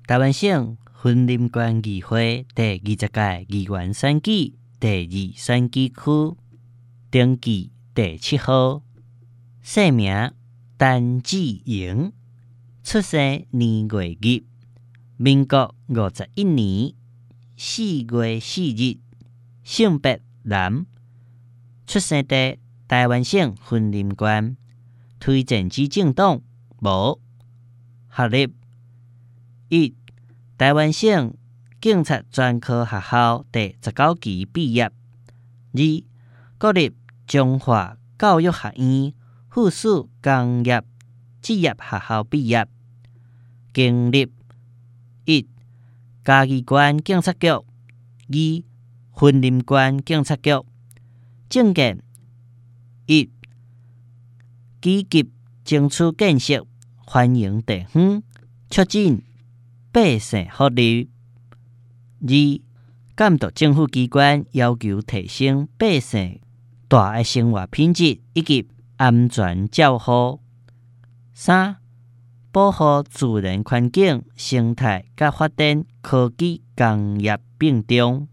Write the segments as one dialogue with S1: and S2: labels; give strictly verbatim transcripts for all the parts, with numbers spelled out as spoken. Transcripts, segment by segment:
S1: 台湾省云林县议会第二十届议员选举第二选举区，登记第七号，姓名陈志莹，出生年月日，民国五十一年四月四日，性别男，出生地台湾省云林县，推荐之政党无，学历一。台湾省警察专科学校第十九期毕业。二、国立中华教育学院附属工业职业学校毕业。经历一、嘉义县警察局。二、云林县警察局。证件一、积极争取建设欢迎地方，促进百姓福利。二、监督政府机关要求提升百姓大的生活品质以及安全照护。三、保护自然环境生态甲发展科技工业并重。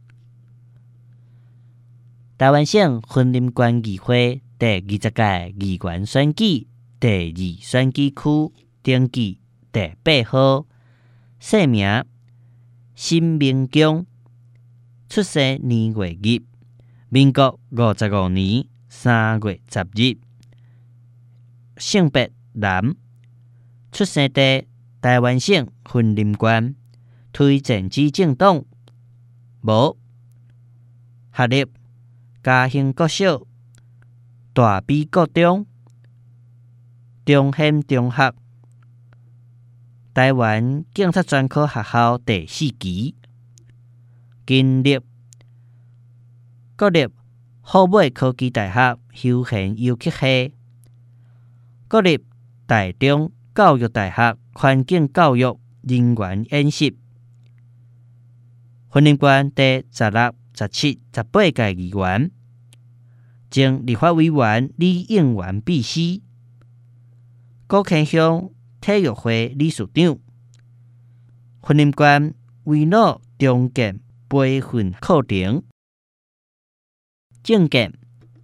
S1: 台湾省云林县议会第二十届议员选举第二选举区，登记第八号，姓名辛明强，出生年月日，民国五十五年三月十日，性别男，出生地台湾省云林县，推荐之政党无，学历嘉兴国小、大美国中、中兴中学、台湾警察专科学校第四期。经历国立虎尾科技大学休闲游客系，国立台中教育大学环境教育人员演习。云林县第十六、十七、十八届议员，前立法委员李应元秘书，国庆乡体育会理事长，云林县围脑中建培训课程。证件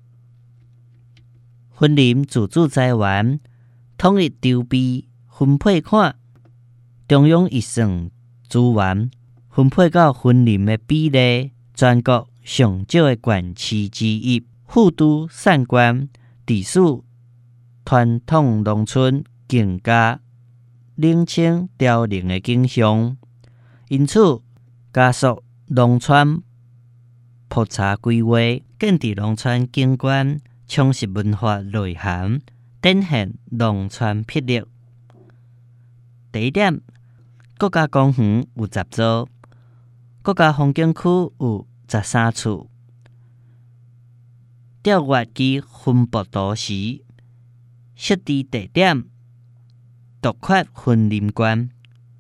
S1: 云林自主财源统一筹备分配款，中央预算资源分配到云林的比例全国上少的县市之一，副都产县地属传统农村更加冷清凋零的景象，因此加速农村普查规划，建置农村景观，充实文化内涵，展现农村魄力。第一点，国家公园有十座，国家风景区有十三处，调阅其分布图时，设置地点独缺云林县，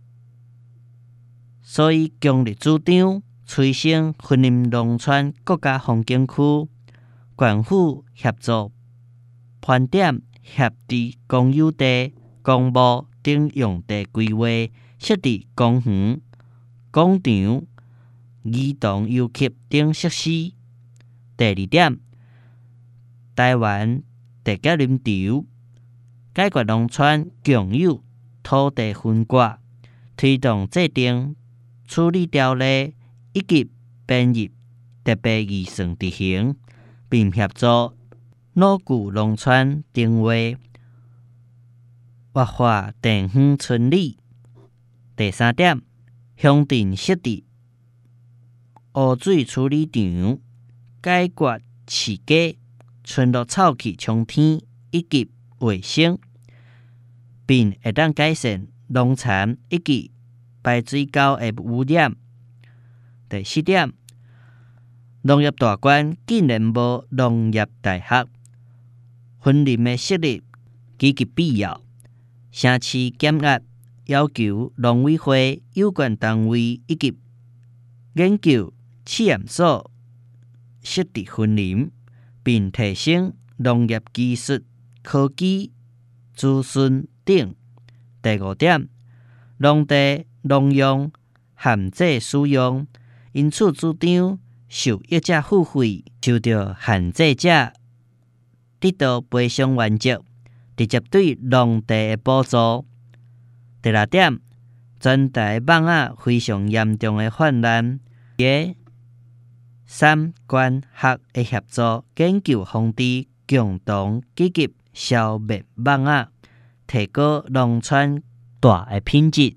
S1: 所以强力主张催生云林农村国家风景区，县府协助盘点协调公有地、公墓等用地规划，设置公园、广场、儿童游客等设施。第二点，台湾地价临潮，解决农村共有土地分割，推动制定处理条例以及编入特别预算执行，并协助老旧农村定位，活化地方村里。第三点，乡镇设置污水处理场，解决市街村落臭气冲天以及卫生，并会当改善农残以及排水沟的污染。第四点，农业大县竟然无农业大学，云林的设立极其必要。城市减压要求农委会有关单位以及研究试验所设置云林，并提升农业技术、科技、资讯等。第五点，农地农用、限制使用，因此主张受益者付费，受到限制者得到赔偿原则，直接对农地的补助。第六点，全台蠓仔非常严重的泛滥，耶三官学的协助研究方式，共同积极消灭蠓仔，提高农村大的品质。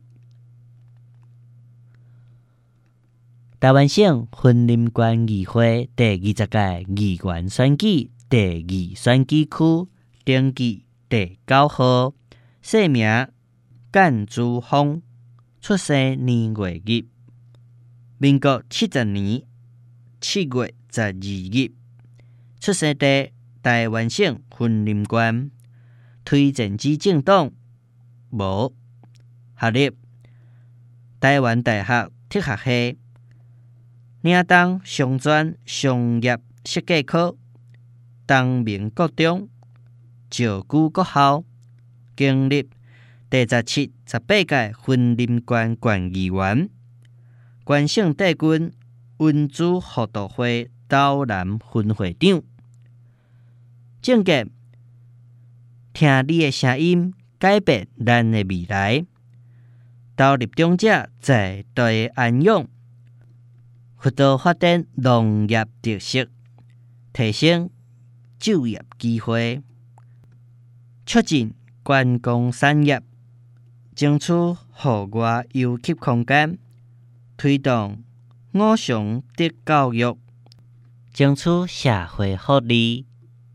S1: 台湾省云林县议会第二十届议员选举第二选举区登记第九号，姓名干珠峰，出生年月日，民国七十年七月十二日，出生地台湾省云林县，推荐之政党无，学历台湾大学特学系，岭东商专商业设计科，东明国中、石鼓国校，经历第十七、十八届云林县县议员，县省帝君文主辅导会导南分会长。政见：听你的声音，改变咱的未来。投入长者在地安养，辅导发展农业特色，提升就业机会，促进观光产业，争取户外游憩空间，推动五常德教育，争取社会福利。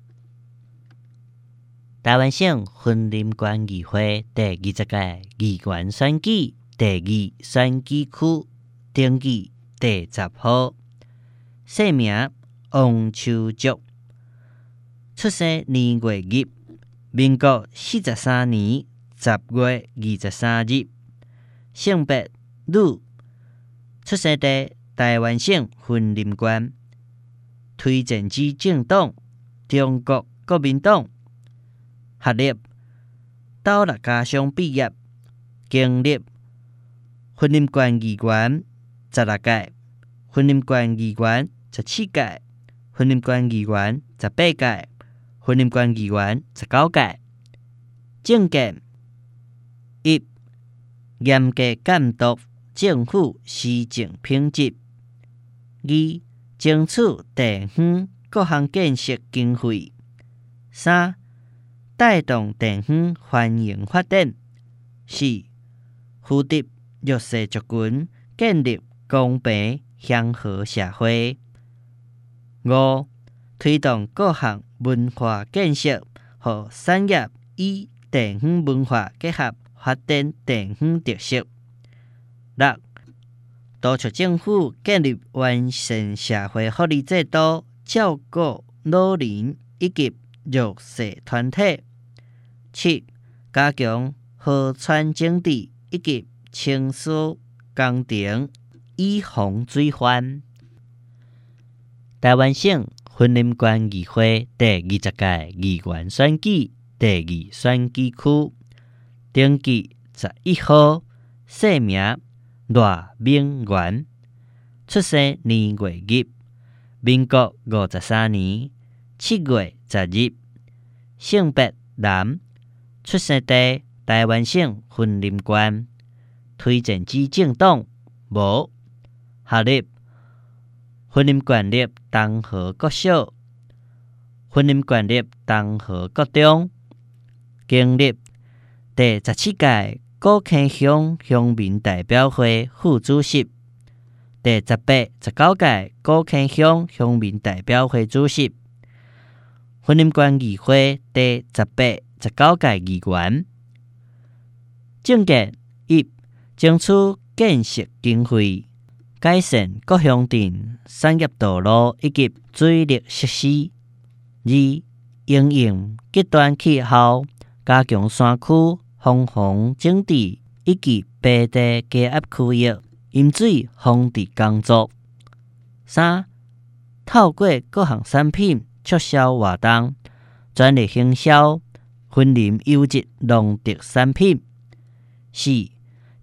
S1: 台湾省云林县议会第二十届议员选举第二选举区登记第十号，姓名王秋竹，出生年月日，民国四十三年十月二十三日，性别女，出生地台湾省云林县，推荐之政党中国国民党，学历斗六家商毕业，经历云林县议员十六届，云林县议员十七届，云林县议员十八届，云林县议员十九届。政见：一、严格监督政府施政品质；二、争取地方各项建设经费；三、带动地方繁荣发展；四、扶植弱势族群，建立公平祥和社会；五、推动各项文化建设和产业与地方文化结合，发展地方特色；六、督促政府建立完善社会福利制度，照顾老人以及弱势团体；七、加强河川整治以及清疏工程，以防水患。台湾省云林县议会第二十届议员选举第二选举区登记十一号，姓名赖明元，出生年月日，民国五十三年七月十日，性别男，出生地台湾省云林县，推荐之政党无，学历云林县立东河国小、云林县立东河国中，经历第十七届古坑乡乡民代表会副主席，第十八、十九届古坑乡乡民代表会主席，云林县议会第十八、十九届议员。政见：一、争取建设经费，改善各乡镇产业道路以及水利设施；二、因应极端气候，加强山区防洪整治以及白地低压区域饮水防治工作；三、透过各项产品促销活动，全力行销云林优质农特产品；四、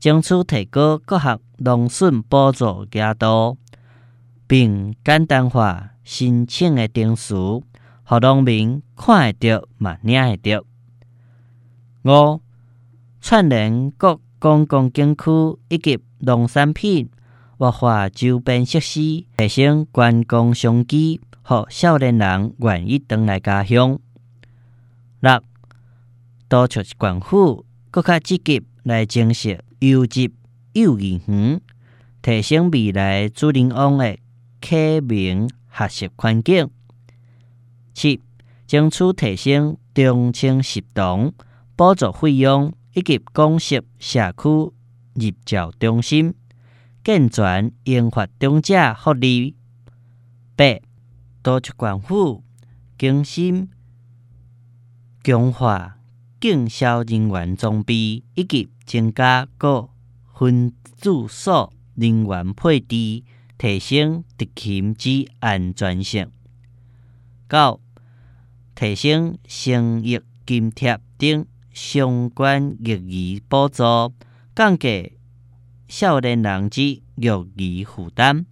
S1: 争取提高各项农损补助额度，并简单化申请的程序，让农民看会到嘛领会到。五、串联各公共景区以及农产品活化周边设施，提升观光商机，让少年人愿意回来家乡。六、督促县府更较积极来增设优质幼儿园，提升未来主人翁的启明学习环境。七、争取提升中青食堂补助费用以及公设社区入教中心，健全研发长者福利。八、督促县府更新强化警消人员装备，以及增加各分驻所人员配置，提升执勤之安全性。九、提升生育津贴等相关育儿补助，降低少年人之育儿负担。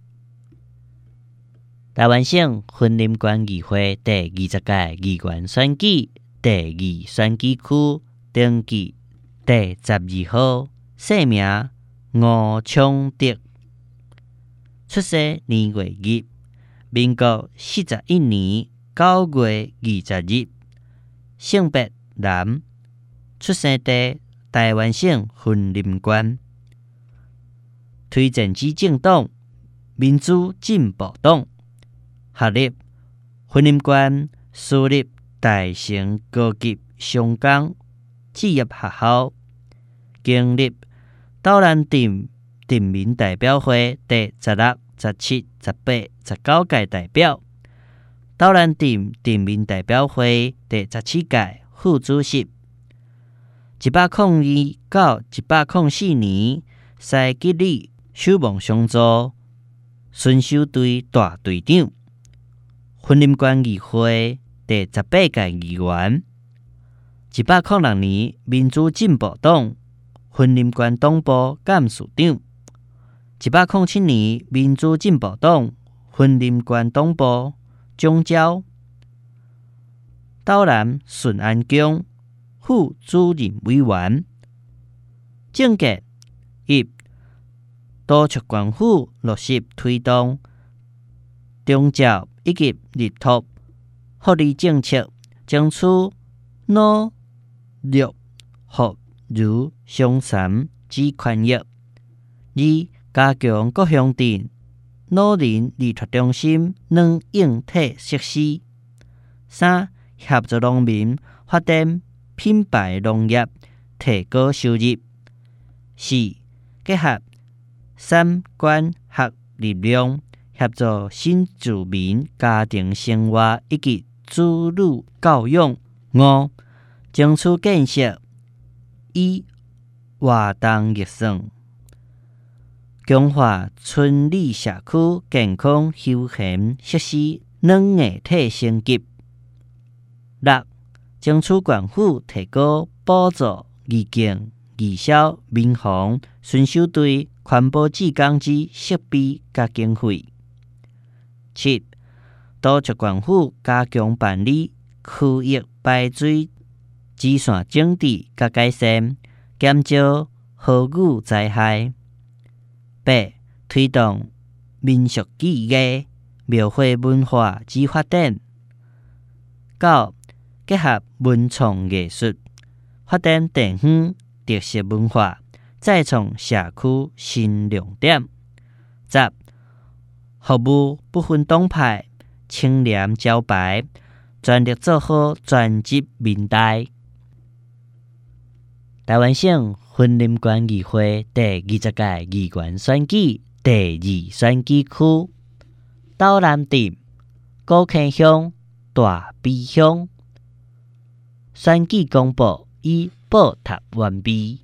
S1: 台湾省云林县议会第二十届议员选举第二选举区登记第十二号，姓名吴昌德，出生年月日民国四十一年九月二十日，性别男，出生地台湾省云林县，推荐之政党民主进步党，学历云林县私立大成高级商工职业学校，经历斗南镇镇民代表会第十六、十七、十八、十九届代表，斗南镇镇民代表会第十七届副主席。一百零二到一百零四年，西吉里守望相助巡守队大队长，云林县议会第十八届议员。一百零六年，民主进步党云林县党部干事长。一百零七年，民主进步党云林县党部总召。斗南顺安宫副主任委员。政见一、督促县府落实推动中照以及立托福利政策，争取老弱妇孺伤残之权益。二、加强各乡镇老人儿托中心软硬体设施。三、协助农民发展品牌农业，提高收入。四、结合产官学力量，协助新住民家庭生活以及子女教育。五、争取建设以活动预算，强化村里社区健康休闲设施软硬体升级。六、争取县府提高补助义警、义消、民防、巡守队环保志工之设备甲经费。七、督促县府加强办理区域排水支线整治甲改善，减少豪雨灾害。八、推动民俗技艺、庙会文化之发展。九、结合文创艺术，发展地方特色文化，再创社区新亮点。十、服务不分党派，清廉招牌，全力做好专职民代。台湾省云林县议会第二十届议员选举第二选举区，斗南镇古坑乡大埤乡。选举公报已报答完毕。